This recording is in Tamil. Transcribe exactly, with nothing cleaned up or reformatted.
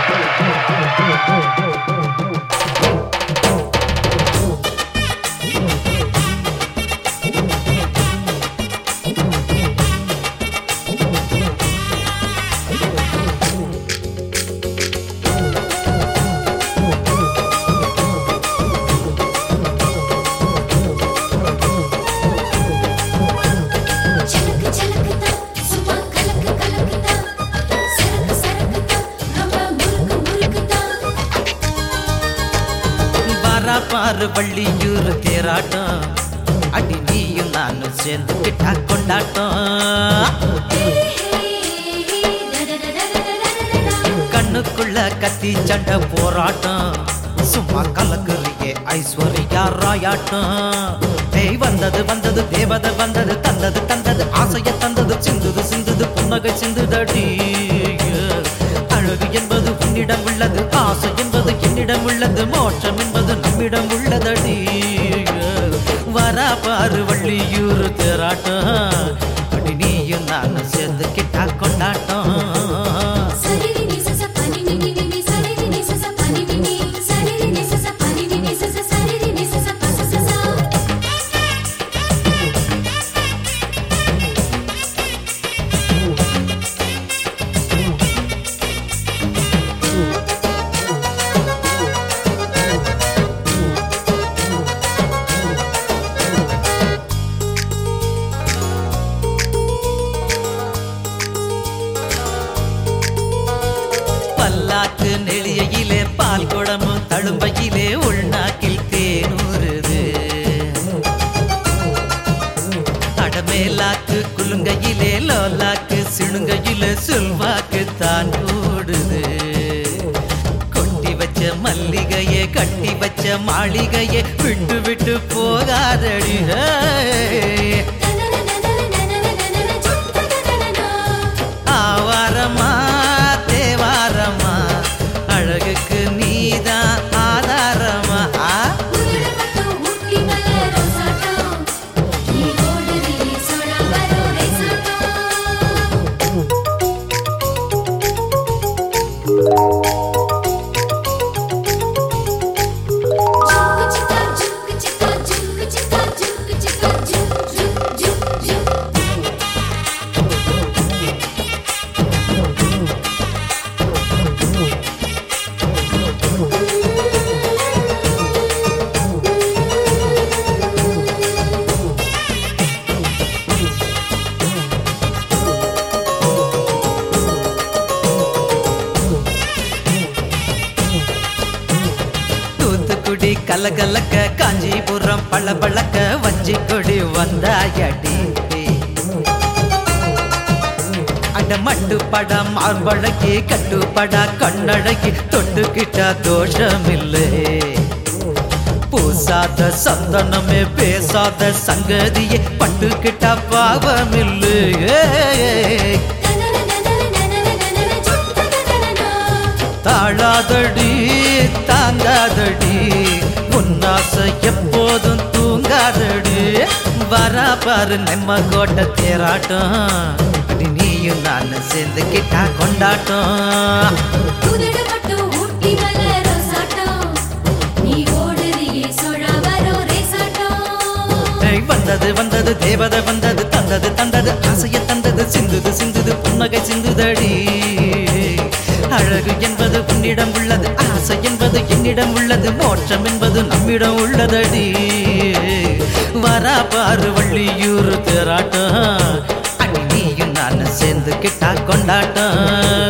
பாரு வள்ளியூர் தேராட்டம் அடி நீயும் நானும் சேர்ந்துக்கிட்டா கொண்டாட்டம் கண்ணுக்குள்ள கத்தி சண்டை போராட்டம் சும்மா கலக்குறியே ஐஸ்வர்யா ராயாட்டம் தேய் வந்தது வந்தது தேவதை வந்தது தந்தது தந்தது ஆசைய தந்தது சிந்துது சிந்துது புன்னகை சிந்துதடி அழகு என்பது உன்னிடம் உள்ளது ஆசை என்பது என்னிடம் உள்ளது மோட்சம் என்பது நம்மிடம் உள்ளதடி வரா பாரு வள்ளியூர் தேராட்டம் அடி நீயும் நானும் சேர்ந்து கிட்டா கொண்டாட்டம் பல்லாக்கு நெளியிலே பால் குடமும் தழும்பையிலே உள்நாக்கில் தேனூறுது அடமேலாக்கு குலுங்கையிலே லோலாக்கு சிணுங்கையிலே சொல்வாக்கு தான் கூடுது கொட்டி வச்ச மல்லிகையே கட்டி வச்ச மாளிகையே விட்டு விட்டு போகாதடி ஆவாரமா அழகுக்கு நீதான் ஆதாரமா கலகலக்க காஞ்சிபுரம் பளபளக்க வஞ்சி கொடி வந்தாயடி அட மட்டு படம் மார்பழகி கட்டுப்படா கண்ணழகி தொட்டுக்கிட்ட தோஷமில்லை பூசாத சந்தனமே பேசாத சங்கதியே பட்டுக்கிட்ட பாவமில்லை தாழாதடி தாங்காதடி உன்னாசை எப்போதும் தூங்காதடி வரா பாரு நம்ம கோட்டை தேராட்டம் அடி நீயும் நானும் சேர்ந்து கிட்டா கொண்டாட்டம் வந்தது வந்தது தேவதை வந்தது தந்தது தந்தது ஆசைய தந்தது சிந்துது சிந்துது புன்னகை சிந்துதடி அழகு என்பது உன்னிடம் உள்ளது ஆசை என்பது என்னிடம் உள்ளது மோட்சம் என்பது நம்மிடம் உள்ளதடி வரா பாரு வள்ளியூர் தேராட்டம் அடி நீயும் நானும் சேர்ந்து கிட்டா கொண்டாட்டம்